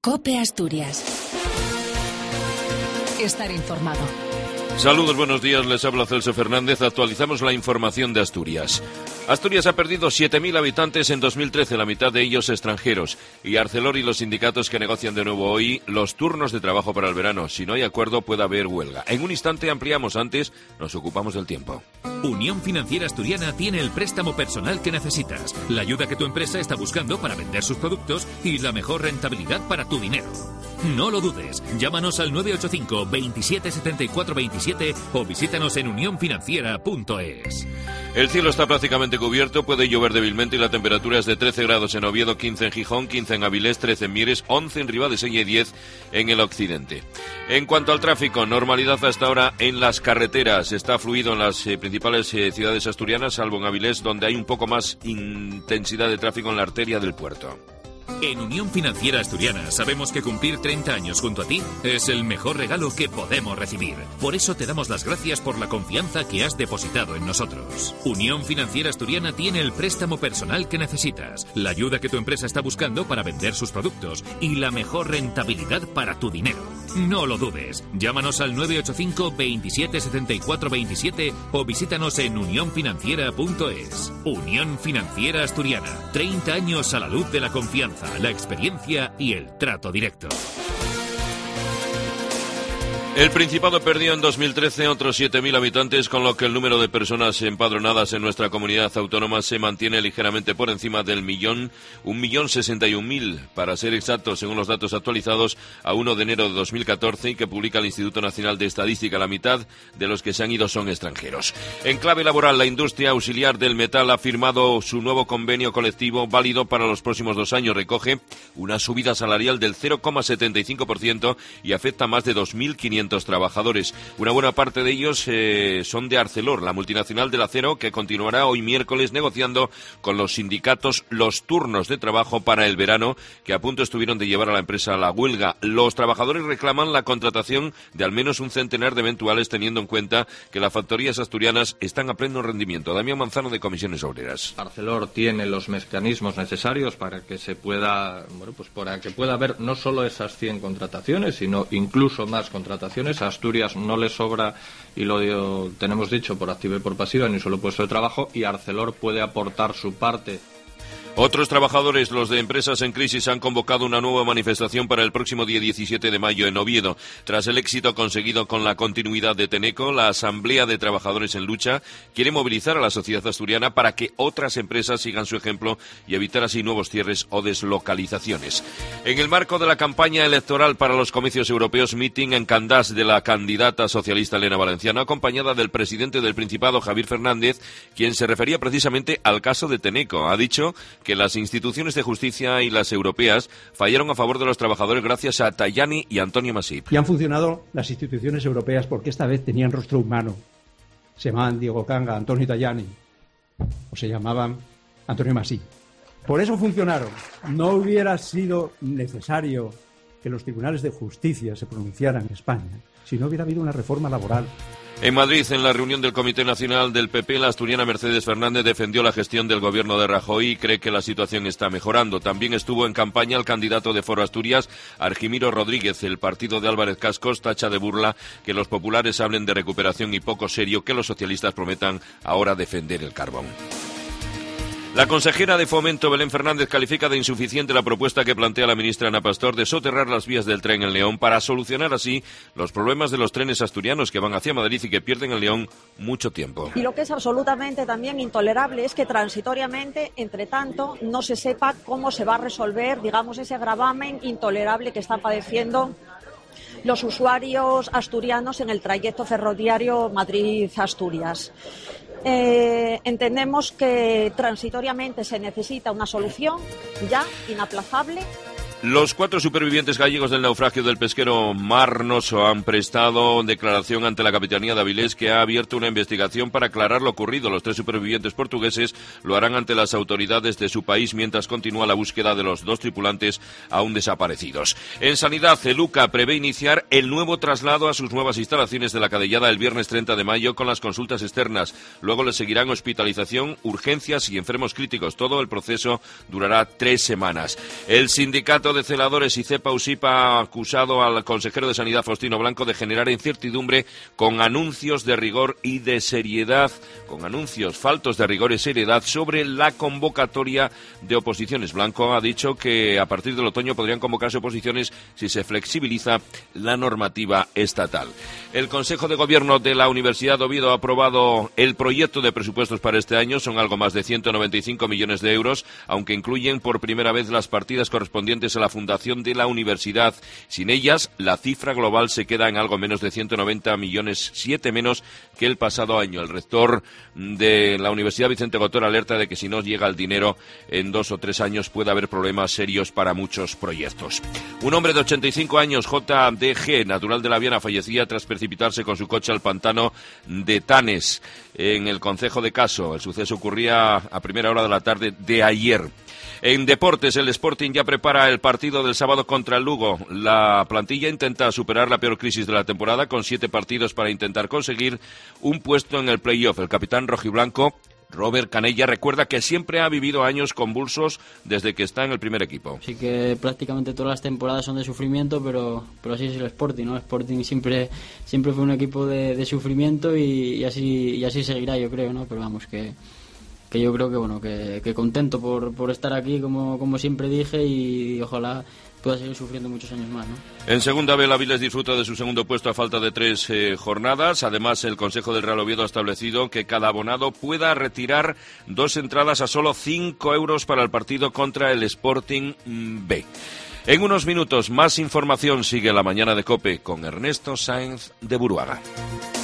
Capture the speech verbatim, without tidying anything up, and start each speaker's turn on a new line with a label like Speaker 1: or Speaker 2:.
Speaker 1: COPE Asturias. Estar informado.
Speaker 2: Saludos, buenos días, les habla Celso Fernández. Actualizamos la información de Asturias. Asturias ha perdido siete mil habitantes en dos mil trece, la mitad de ellos extranjeros. Y Arcelor y los sindicatos que negocian de nuevo hoy los turnos de trabajo para el verano. Si no hay acuerdo, puede haber huelga. En un instante ampliamos, antes nos ocupamos del tiempo.
Speaker 3: Unión Financiera Asturiana tiene el préstamo personal que necesitas, la ayuda que tu empresa está buscando para vender sus productos y la mejor rentabilidad para tu dinero. No lo dudes, llámanos al nueve ocho cinco, veintisiete setenta y cuatro veintisiete o visítanos en unión financiera punto es.
Speaker 2: El cielo está prácticamente cubierto, puede llover débilmente y la temperatura es de trece grados en Oviedo, quince en Gijón, quince en Avilés, trece en Mieres, once en Ribadesella y diez en el occidente. En cuanto al tráfico, normalidad hasta ahora en las carreteras. Está fluido en las eh, principales eh, ciudades asturianas, salvo en Avilés, donde hay un poco más intensidad de tráfico en la arteria del puerto.
Speaker 3: En Unión Financiera Asturiana sabemos que cumplir treinta años junto a ti es el mejor regalo que podemos recibir. Por eso te damos las gracias por la confianza que has depositado en nosotros. Unión Financiera Asturiana tiene el préstamo personal que necesitas, la ayuda que tu empresa está buscando para vender sus productos y la mejor rentabilidad para tu dinero. No lo dudes, llámanos al nueve ocho cinco, veintisiete setenta y cuatro veintisiete o visítanos en unión financiera punto es. Unión Financiera Asturiana, treinta años a la luz de la confianza, la experiencia y el trato directo.
Speaker 2: El Principado perdió en dos mil trece otros siete mil habitantes, con lo que el número de personas empadronadas en nuestra comunidad autónoma se mantiene ligeramente por encima del millón, un millón sesenta y un mil, para ser exactos, según los datos actualizados a uno de enero de dos mil catorce y que publica el Instituto Nacional de Estadística. La mitad de los que se han ido son extranjeros. En clave laboral, la industria auxiliar del metal ha firmado su nuevo convenio colectivo válido para los próximos dos años. Recoge una subida salarial del cero coma setenta y cinco por ciento y afecta a más de dos mil quinientos trabajadores. Una buena parte de ellos eh, son de Arcelor, la multinacional del acero, que continuará hoy miércoles negociando con los sindicatos los turnos de trabajo para el verano, que a punto estuvieron de llevar a la empresa a la huelga. Los trabajadores reclaman la contratación de al menos un centenar de eventuales, teniendo en cuenta que las factorías asturianas están a pleno rendimiento. Damián Manzano, de Comisiones Obreras.
Speaker 4: Arcelor tiene los mecanismos necesarios para que se pueda, bueno, pues para que pueda haber no solo esas cien contrataciones, sino incluso más contrataciones. A Asturias no le sobra, y lo digo, tenemos dicho por activa y por pasiva, ni solo puesto de trabajo, y Arcelor puede aportar su parte.
Speaker 2: Otros trabajadores, los de empresas en crisis, han convocado una nueva manifestación para el próximo día diecisiete de mayo en Oviedo. Tras el éxito conseguido con la continuidad de Tenneco, la Asamblea de Trabajadores en Lucha quiere movilizar a la sociedad asturiana para que otras empresas sigan su ejemplo y evitar así nuevos cierres o deslocalizaciones. En el marco de la campaña electoral para los comicios europeos, meeting en Candás de la candidata socialista Elena Valenciano, acompañada del presidente del Principado, Javier Fernández, quien se refería precisamente al caso de Tenneco. Ha dicho que las instituciones de justicia y las europeas fallaron a favor de los trabajadores gracias a Tajani y Antonio Masip.
Speaker 5: Y han funcionado las instituciones europeas porque esta vez tenían rostro humano. Se llamaban Diego Canga, Antonio Tajani, o se llamaban Antonio Masip. Por eso funcionaron. No hubiera sido necesario que los tribunales de justicia se pronunciaran en España si no hubiera habido una reforma laboral.
Speaker 2: En Madrid, en la reunión del Comité Nacional del P P, la asturiana Mercedes Fernández defendió la gestión del gobierno de Rajoy y cree que la situación está mejorando. También estuvo en campaña el candidato de Foro Asturias, Argimiro Rodríguez. El partido de Álvarez Cascos tacha de burla que los populares hablen de recuperación y poco serio que los socialistas prometan ahora defender el carbón. La consejera de Fomento, Belén Fernández, califica de insuficiente la propuesta que plantea la ministra Ana Pastor de soterrar las vías del tren en León para solucionar así los problemas de los trenes asturianos que van hacia Madrid y que pierden en León mucho tiempo.
Speaker 6: Y lo que es absolutamente también intolerable es que transitoriamente, entre tanto, no se sepa cómo se va a resolver, digamos, ese gravamen intolerable que están padeciendo los usuarios asturianos en el trayecto ferroviario Madrid-Asturias. Eh, entendemos que transitoriamente se necesita una solución ya inaplazable.
Speaker 2: Los cuatro supervivientes gallegos del naufragio del pesquero Marnoso han prestado declaración ante la Capitanía de Avilés, que ha abierto una investigación para aclarar lo ocurrido. Los tres supervivientes portugueses lo harán ante las autoridades de su país mientras continúa la búsqueda de los dos tripulantes aún desaparecidos. En sanidad, Celuca prevé iniciar el nuevo traslado a sus nuevas instalaciones de la Cadellada el viernes treinta de mayo con las consultas externas. Luego le seguirán hospitalización, urgencias y enfermos críticos. Todo el proceso durará tres semanas. El sindicato sindicato de celadores y Cepa Usipa ha acusado al consejero de Sanidad, Faustino Blanco, de generar incertidumbre con anuncios de rigor y de seriedad, con anuncios faltos de rigor y seriedad sobre la convocatoria de oposiciones. Blanco ha dicho que a partir del otoño podrían convocarse oposiciones si se flexibiliza la normativa estatal. El Consejo de Gobierno de la Universidad de Oviedo ha aprobado el proyecto de presupuestos para este año. Son algo más de ciento noventa y cinco millones de euros, aunque incluyen por primera vez las partidas correspondientes a la fundación de la universidad. Sin ellas, la cifra global se queda en algo menos de ciento noventa millones, siete menos que el pasado año. El rector de la Universidad, Vicente Gotor, alerta de que si no llega el dinero en dos o tres años puede haber problemas serios para muchos proyectos. Un hombre de ochenta y cinco años, J D G, natural de La Viana, fallecía tras precipitarse con su coche al pantano de Tanes, en el concejo de Caso. El suceso ocurría a primera hora de la tarde de ayer. En deportes, el Sporting ya prepara el partido del sábado contra el Lugo. La plantilla intenta superar la peor crisis de la temporada con siete partidos para intentar conseguir un puesto en el play-off. El capitán rojiblanco, Robert Canella, recuerda que siempre ha vivido años convulsos desde que está en el primer equipo.
Speaker 7: Sí, que prácticamente todas las temporadas son de sufrimiento, pero pero así es el Sporting, ¿no? El Sporting siempre siempre fue un equipo de, de sufrimiento y, y así y así seguirá, yo creo, ¿no? Pero vamos, que que yo creo que bueno que, que contento por, por estar aquí, como, como siempre dije, y ojalá pueda seguir sufriendo muchos años más, ¿no?
Speaker 2: En segunda B, la Avilés disfruta de su segundo puesto a falta de tres eh, jornadas. Además, el Consejo del Real Oviedo ha establecido que cada abonado pueda retirar dos entradas a solo cinco euros para el partido contra el Sporting B. En unos minutos, más información. Sigue la mañana de COPE con Ernesto Sáenz de Buruaga.